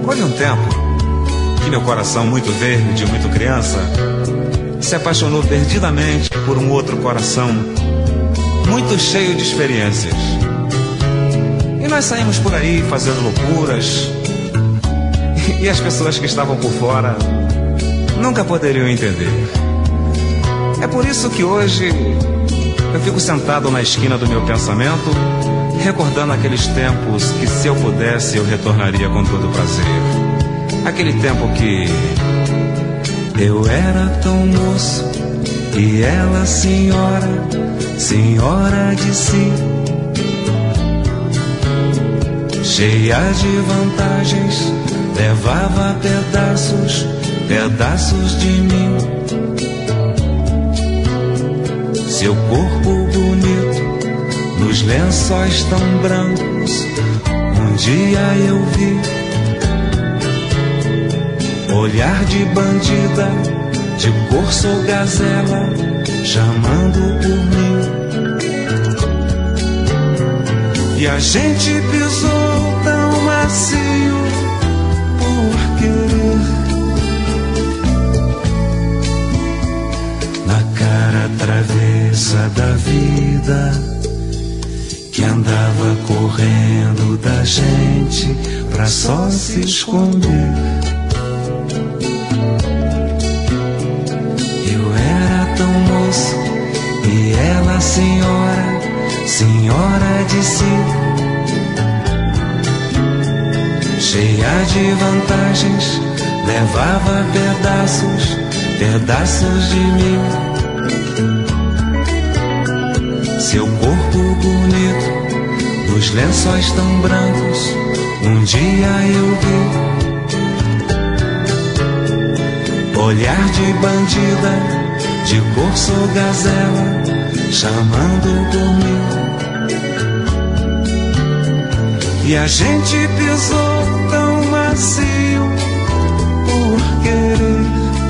Houve um tempo que meu coração, muito verde, muito criança, se apaixonou perdidamente por um outro coração muito cheio de experiências. E nós saímos por aí fazendo loucuras, e as pessoas que estavam por fora nunca poderiam entender. É por isso que hoje eu fico sentado na esquina do meu pensamento, recordando aqueles tempos que, se eu pudesse, eu retornaria com todo prazer. Aquele tempo que eu era tão moço e ela senhora, senhora de si, cheia de vantagens, levava pedaços, pedaços de mim. Seu corpo bonito, nos lençóis tão brancos, um dia eu vi. Olhar de bandida, de corso ou gazela, chamando por mim. E a gente pisou tão macio por querer. Na cara travessa da vida, que andava correndo da gente pra só se esconder. Eu era tão moço e ela senhora, senhora de si, cheia de vantagens, levava pedaços, pedaços de mim. Seu corpo bonito, dos lençóis tão brancos, um dia eu vi. Olhar de bandida, de corso ou gazela, chamando por mim. E a gente pisou tão macio por querer.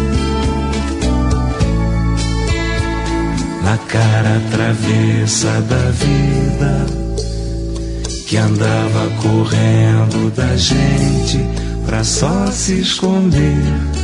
Na cara travessa da vida, que andava correndo da gente pra só se esconder.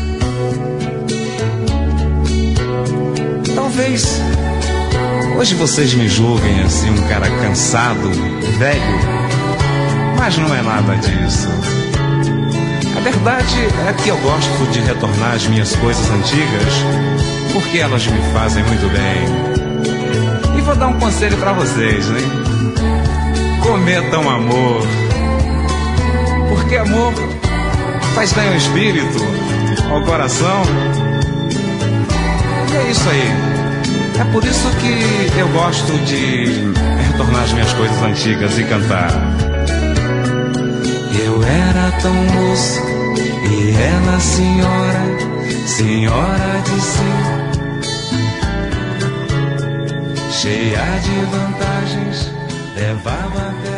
Talvez hoje vocês me julguem assim, um cara cansado, velho, mas não é nada disso. A verdade é que eu gosto de retornar às minhas coisas antigas, porque elas me fazem muito bem. E vou dar um conselho pra vocês, né? Cometam amor, porque amor faz bem ao espírito, ao coração. E é isso aí. É por isso que eu gosto de retornar às minhas coisas antigas e cantar. Eu era tão moço e ela senhora, senhora de si, cheia de vantagens, levava até